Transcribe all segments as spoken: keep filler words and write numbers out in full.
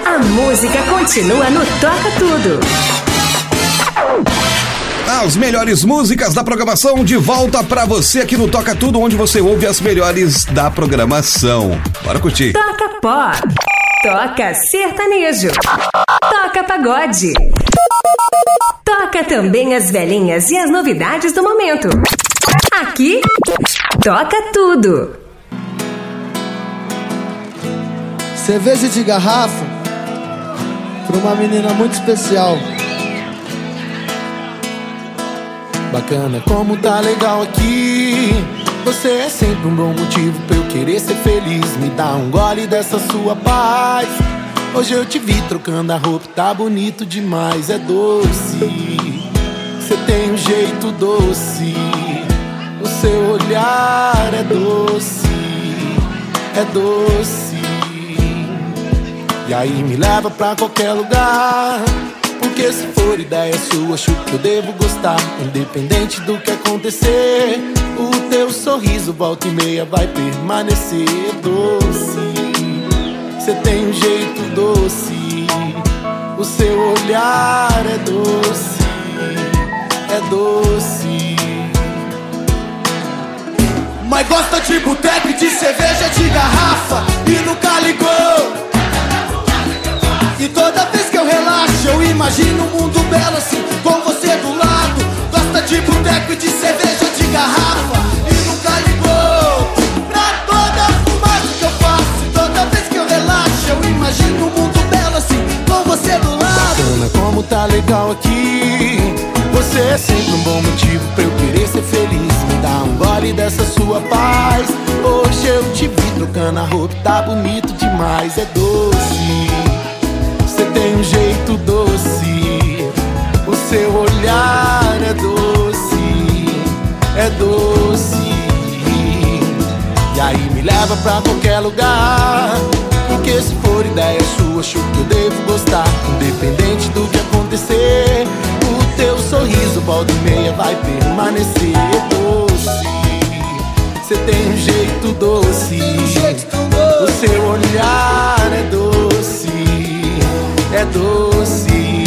A música continua no Toca Tudo. As melhores músicas da programação de volta pra você aqui no Toca Tudo, onde você ouve as melhores da programação. Bora curtir. Toca pop. Toca sertanejo. Toca pagode. Toca também as velhinhas e as novidades do momento. Aqui, toca tudo. Cerveja de garrafa pra uma menina muito especial. Bacana como tá legal aqui. Você é sempre um bom motivo pra eu querer ser feliz. Me dá um gole dessa sua paz. Hoje eu te vi trocando a roupa, tá bonito demais. É doce, você tem um jeito doce. O seu olhar é doce, é doce. E aí me leva pra qualquer lugar, porque se for ideia sua, acho que eu devo gostar. Independente do que acontecer, o teu sorriso volta e meia vai permanecer doce. Você tem um jeito doce, o seu olhar é doce, é doce. Mas gosta de boteco e de cerveja de garrafa e nunca ligou. E toda vez que eu relaxo, eu imagino um mundo belo assim, com você do lado. Gosta de boteco e de cerveja de garrafa e nunca ligou pra toda a fumaça que eu faço. E toda vez que eu relaxo, eu imagino um mundo belo assim, com você do lado. Bacana como tá legal aqui. Você é sempre um bom motivo pra eu querer ser feliz. Me dá um gole dessa sua paz. Hoje eu te vi trocando a roupa, tá bonito demais. É doce, você tem um jeito doce. O seu olhar é doce, é doce. E aí me leva pra qualquer lugar, porque se for ideia sua, acho que eu devo gostar. Independente do que acontecer, o teu sorriso volta e meia vai permanecer doce. Você tem um jeito doce, o seu olhar é doce, é doce.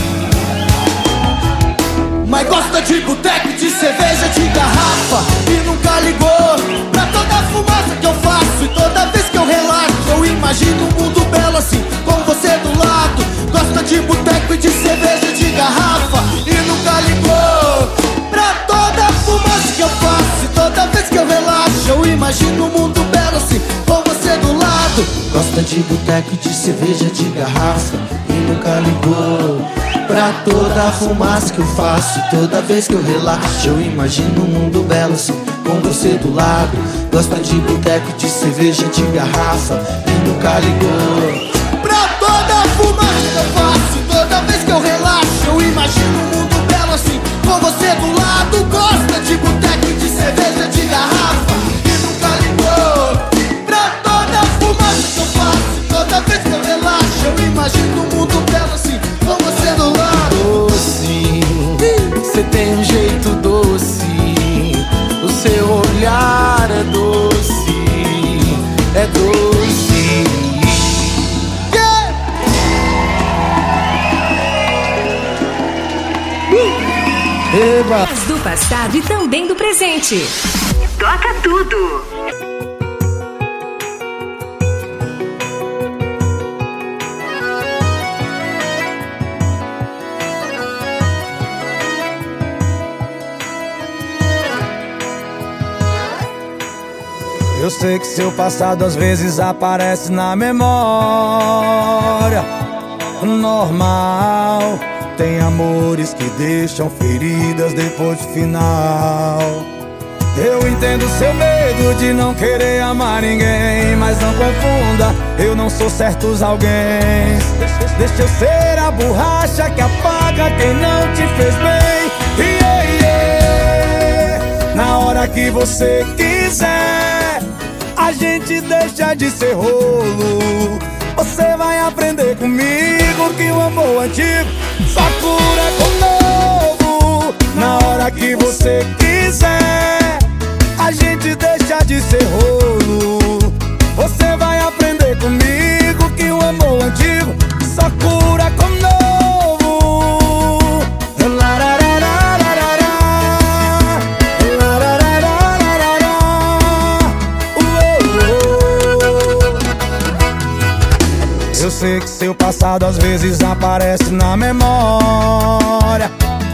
Mas gosta de boteco e de cerveja de garrafa e nunca ligou pra toda a fumaça que eu faço. E toda vez que eu relaxo, eu imagino um mundo belo assim, com você do lado. Gosta de boteco e de cerveja de garrafa e nunca ligou pra toda a fumaça que eu faço. E toda vez que eu relaxo, eu imagino um mundo belo assim, com você do lado. Gosta de boteco e de cerveja de garrafa e nunca ligou pra toda a fumaça que eu faço. Toda vez que eu relaxo, eu imagino um mundo belo assim, com você do lado. Gosta de boteco, de cerveja, de garrafa e nunca ligou pra toda a fumaça que eu faço. Toda vez que eu relaxo, eu imagino um mundo belo assim, com você do lado. Gosta de boteco, de cerveja, de garrafa e nunca ligou pra toda a fumaça que eu faço. Toda vez que eu relaxo, eu imagino um mundo belo assim, com você do lado. Doce, você tem um jeito doce. O seu olhar é doce, é doce. Yeah! Uh! Eba! Do passado e também do presente. Toca tudo. Eu sei que seu passado às vezes aparece na memória. Normal, tem amores que deixam feridas depois do final. Eu entendo seu medo de não querer amar ninguém, mas não confunda, eu não sou certos alguém. Deixa eu ser a borracha que apaga quem não te fez bem. Yeah, yeah. Na hora que você quiser, a gente deixa de ser rolo. Você vai aprender comigo que o amor antigo só cura com novo. Na hora que você quiser, a gente deixa de ser rolo. Você vai aprender comigo que o amor antigo Eu sei que seu passado às vezes aparece na memória.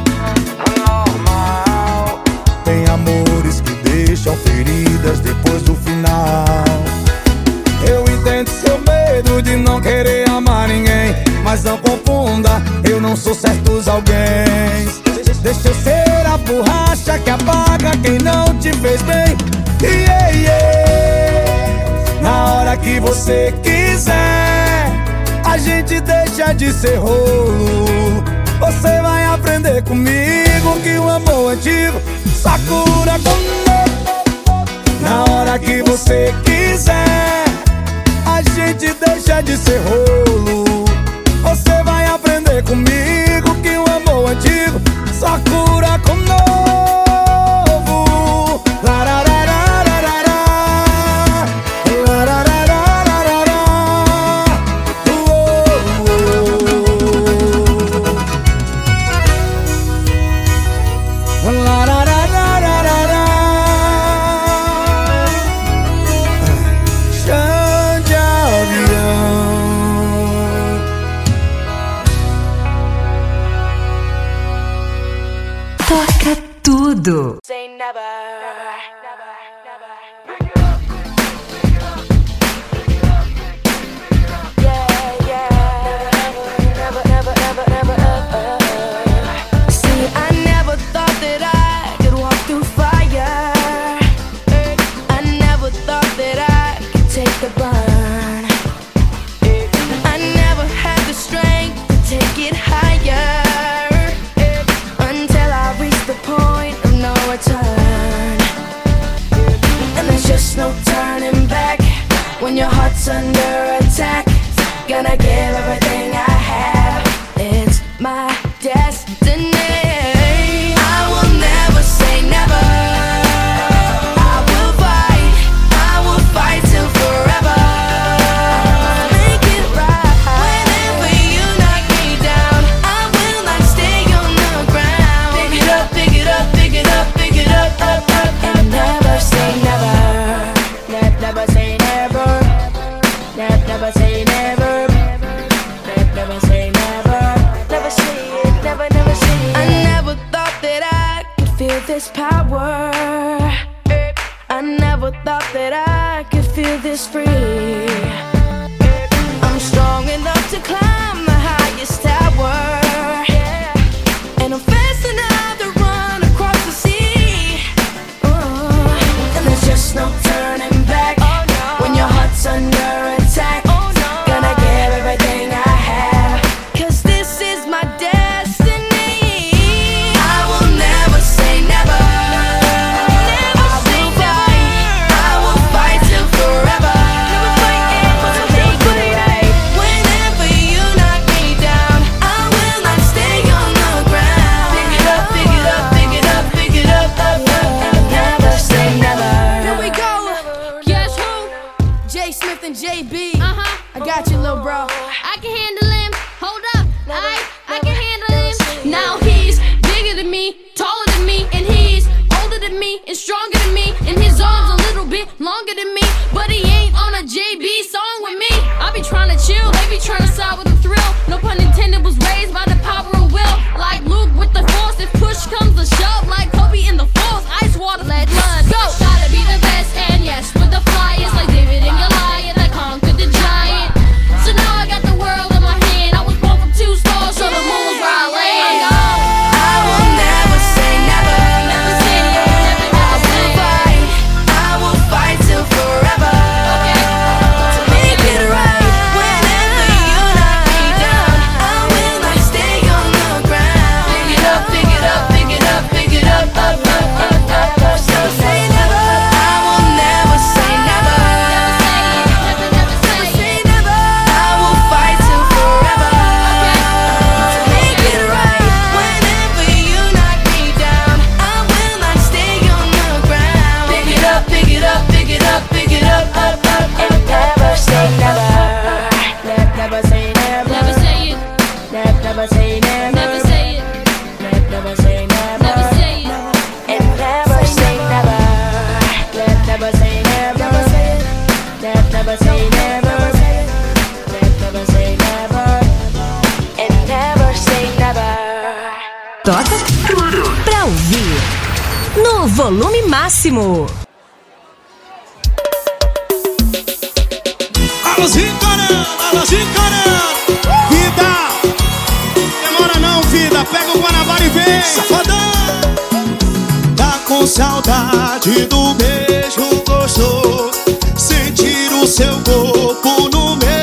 Normal. Tem amores que deixam feridas depois do final. Eu entendo seu medo de não querer amar ninguém, mas não confunda, eu não sou certos alguém. Deixa eu ser a borracha que apaga quem não te fez bem. Yeah, yeah. Na hora que você quiser, a gente deixa de ser rolo. Você vai aprender comigo que o amor antigo só cura com novo. Na hora que você quiser, a gente deixa de ser rolo. Você vai aprender comigo que o amor antigo só cura com novo. Larararararará, larararararará, uou, uou. Larararararará, chão de avião. Toca tudo. Say never. When your heart's under attack, gonna give everything I have. It's my destiny. I will never say never. I will fight, I will fight till forever. Make it right. Whenever you knock me down, I will not stay on the ground. Pick it up, pick it up, pick it up, pick it up, up, up, and never say never. Ne- never say never. Never say never. Never say never. Never say it. Never, never say it. I never thought that I could feel this power. I never thought that I could feel this free. I'm strong enough to climb the highest tower, and I'm fast enough to run across the sea. Uh, and there's just no turning back when your heart's under attack. Gonna give everything I have, 'cause this is my destiny. I will never say never. Never say never. I will fight till forever. Never fight to make it right. Whenever you knock me down, I will not stay on the ground. Pick it up, pick it up, pick it up, pick it up, up, up, and never say never. Here we go. Guess who? J Smith and J B. Uh-huh. I got you, little bro. I can handle him. Hold up. I I can handle him. Now he's bigger than me, taller than me, and he's older than me and stronger than me. And his arms a little bit longer than me, but he ain't on a J B song with me. I be trying to chill, they be trying to side with the thrill. No pun intended, was raised by the power of will. Like Luke with the force, if push comes to shove, like Kobe in the force, ice water, let blood go. Gotta be the best, and yes, with the flyers, like David and Goliath, I conquered the giant. So now I got the world in my hand. I was born from two stars, so the moon was where I land. I will never say never. Never say never, never, I never say will fight, I will fight till forever. To make it right. Whenever you knock me down, I will not stay on the ground. Pick it up, pick it up, pick it up, pick it up, up, up, up, up, up. So say never. I will never say never. Never, never say Say never. I will fight till forever. To make it right. Whenever you knock me down, I will not stay on the ground. Pick it up, pick it up, pick it up, pick it up, up, up, and never say never. Ne- Never say never. Never say it. Ne- Never say never. Never say it. Ne- Never say never. Never say it. And never say never. Ne- Never say never. Ne- Never say never. Ne- Never say Toca tudo pra ouvir no volume máximo. Alôzinho, caramba, alôzinho, caramba. Vida, demora não, vida. Pega o Guanabara e vem. Safadão. Tá com saudade do beijo gostoso, sentir o seu corpo no meu.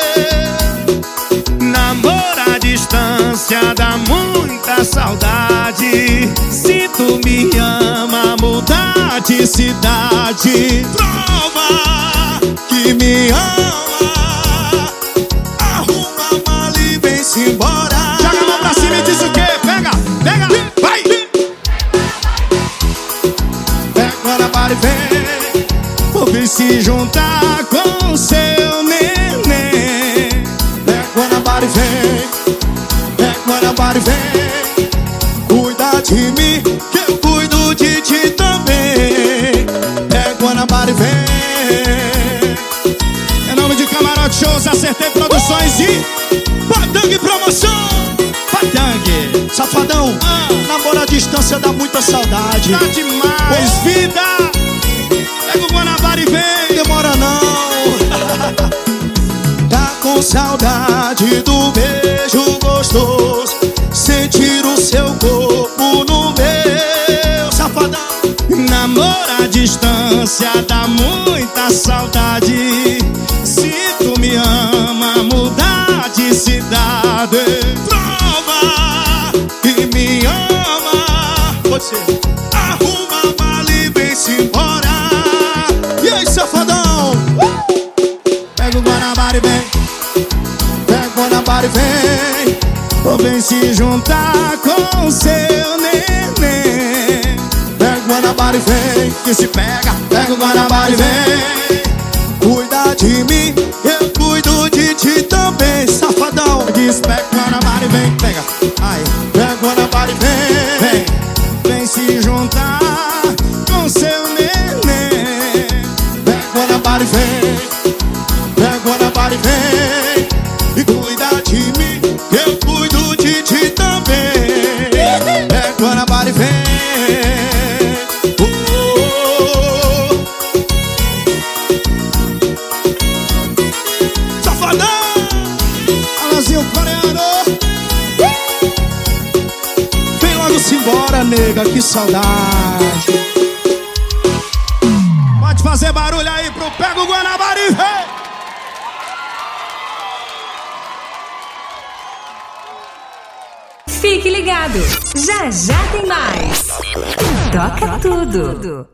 Namoro à distância dá muita saudade. Se tu me ama, mudar de cidade. Prova que me ama. Arruma a mala e vem-se embora. Joga a mão pra cima e diz o quê? Pega, pega, vai! Pega Guanabara e vem. Vou vir se juntar com seu neném. Pega Guanabara e vem. Pega Guanabara e vem. Cuida de mim, que eu cuido de ti também. Pega Guanabara e vem. Em nome de Camarote Shows, Acertei Produções e Patang Promoção. Patang, safadão, ah. Namoro à distância dá muita saudade. Dá demais. Pois vida, pega o Guanabara e vem. Demora não. Tá com saudade do beijo gostoso, sentir o seu corpo no meu. Safadão. Namoro à distância dá muita saudade. Se tu me ama, mudar de cidade. Prova que me ama. Você arruma a mala e vem-se embora. E aí, safadão? Pega o Guanabara e vem. Pega o Guanabara e vem. Ou vem se juntar com seu neném. Pega o Guanabara e vem. Que se pega, pega o Guanabara e vem. Cuida de mim, eu cuido de ti também, safadão. Diz, pega o Guanabara e vem, pega. Ai, pega o Guanabara e vem. Vem, vem se juntar com seu neném. Pega o Guanabara e vem. Pega o Guanabara e vem. E cuida de mim, eu cuido de ti também. Pega o Guanabara e vem. Simbora, nega, que saudade. Pode fazer barulho aí pro Pega o Guanabara e vem. Fique ligado, já já tem mais. Toca tudo.